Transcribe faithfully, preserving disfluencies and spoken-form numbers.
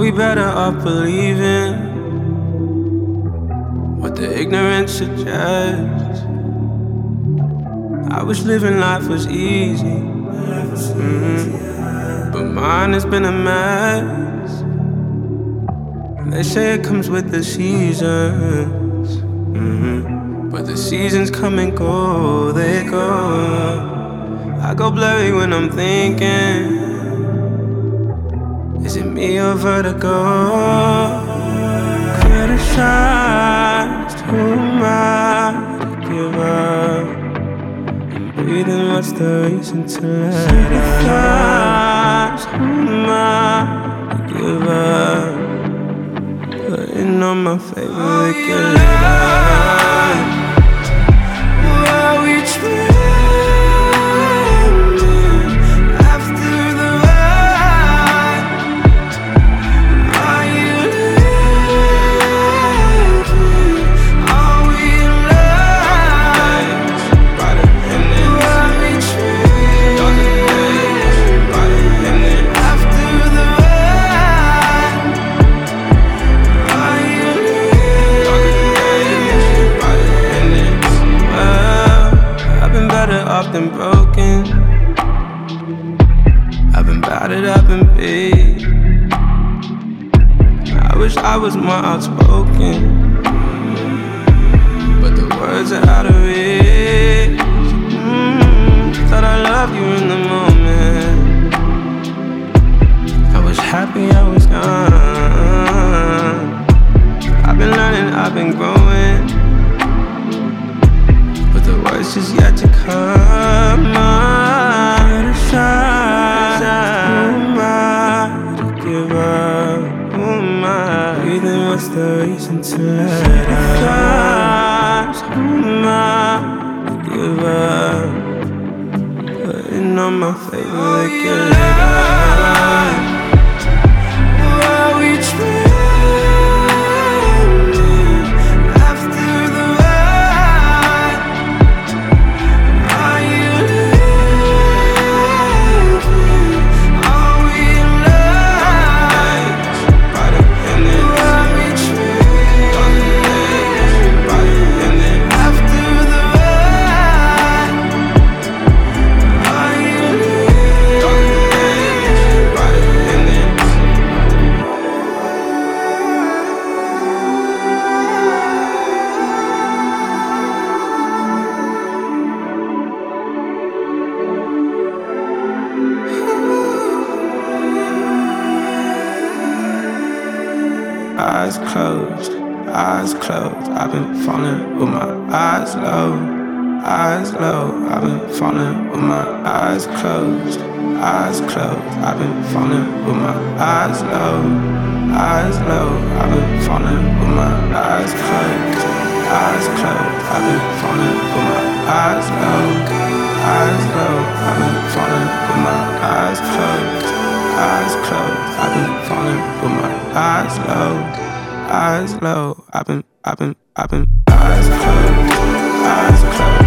we better off believing what the ignorance suggests? I wish living life was easy, mm-hmm. but mine has been a mess. They say it comes with the seasons, mm-hmm. but the seasons come and go, they go. I go blurry when I'm thinking, is it me or vertigo? Criticized, who am I to give up? I'm breathing, what's the reason to let up? Who am I to give up? Putting on my favorite good love. Were we dreaming after the ride? Are you living? Are we alive? Were we dreaming after the ride? Are you living? Well, I've been better off than broken. I've been battered up and beat. I wish I was more outspoken, but the words are out of reach. mm, Thought I loved you in the moment. I was happy I was gone. I've been learning, I've been growing, but the worst is yet to come. I'm criticize, who am I to give up? Who am I? Breathing, what's the reason to let up? Who am I to give up? Putting on my favorite good love. Were we dreaming after the ride? Are you living? Are we alive? Were we dreaming after the ride? Are you Eyes closed, eyes closed. I've been falling with my eyes low, eyes low. I've been falling with my eyes closed, eyes closed. I've been falling with my eyes low, eyes low. I've been falling with my eyes closed, eyes closed. I've been falling with my eyes low, eyes low. I've been falling with my eyes closed, eyes closed. I've been falling with my eyes low, eyes low. I've been, I've been, I've been eyes closed, eyes closed.